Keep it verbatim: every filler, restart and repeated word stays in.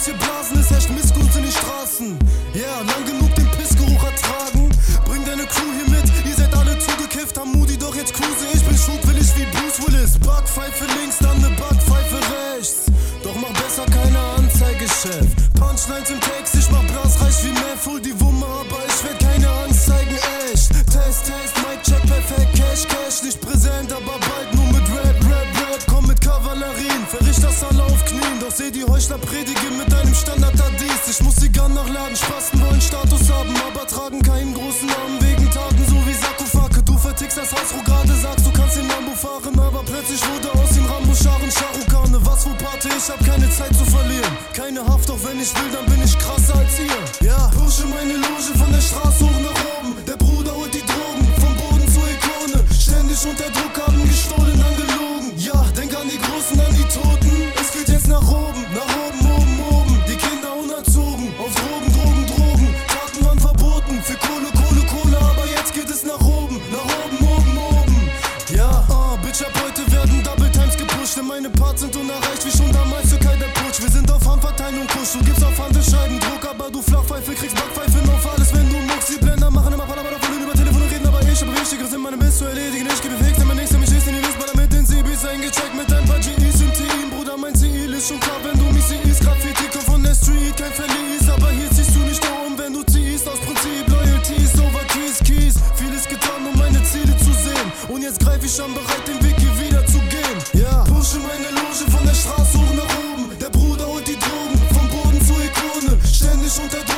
wir blasen, es herrscht Missgut in den Straßen. Ja, yeah, lang genug den Pissgeruch ertragen. Bring deine Crew hier mit, ihr seid alle zugekifft, haben Moody, doch jetzt cruise ich. Bin schubwillig wie Bruce Willis. Backpfeife links, dann ne Backpfeife rechts. Doch mach besser keine Anzeige, Chef. Punchlines im Text, ich mach blasreich wie Meth. Hol die Wumme, aber ich werd keine Anzeigen, echt. Test, Test, Mic check, perfekt, Cash, Cash. Nicht präsent, aber bald nur mit Rap, Rap, Rap. Komm mit Kavallerien, verricht das alle auf Knien. Doch seh die Heuchler predigen mit einem Standard-Adis. Ich muss die Gun nachladen, Spasten wollen Status haben, aber tragen keinen großen Namen wegen Taten, so wie Sarkophage. Du vertickst das Haus, wo gerade sagst, du kannst den Lambo fahren, aber plötzlich wurde aus den Rambo-Scharen Charukane. Was wo Party, ich hab keine Zeit zu verlieren. Keine Haft, doch wenn ich will, dann bin ich krasser als ihr. Ja, pushe meine Loge von der Straße hoch nach oben. Der Bruder holt die Drogen, vom Boden zur Ikone. Ständig unter Druck, haben gestohlen, angelogen. Ja, denk an die Großen, an die Toten. Es geht jetzt nach oben, nach oben, oben, oben. Die Kinder unerzogen, auf Drogen, Drogen, Drogen. Taten waren verboten, für Kohle, Kohle, Kohle. Aber jetzt geht es nach oben, nach oben, oben, oben. Ja, ah, Bitch, ab heute werden Double Times gepusht. Denn meine Parts sind unerreicht, wie schon damals für Kai der Putsch. Wir sind auf Handverteilung, Kusch. Du gibst auf Handelscheiben Druck, aber du Flachpfeife kriegst Backpfeifen auf alles, wenn du muckst. Die Blender machen immer Palaver davon, über Telefon reden, aber ich habe Wichtigeres in meinem Biss zu erledigen. Ich gebe Weg, denn mein nächster mich ist in die Listballer mit den C Bs eingecheckt mit ein paar G Is im Team. Bruder, mein Ziel ist schon klar, wenn du mich siehst. Graffiti kommt von der Street, kein Verlies, aber hier ziehst du nicht um, wenn du ziehst. Aus Prinzip Loyalty ist over Keys, Keys. Vieles getan, um meine Ziele zu sehen. Und jetzt greif ich an, bereit, den Weg hier wieder zu gehen. Ja, pushe meine Loge von der Straße hoch nach oben. Der Bruder holt die Drogen, vom Boden zur Ikone. Ständig unter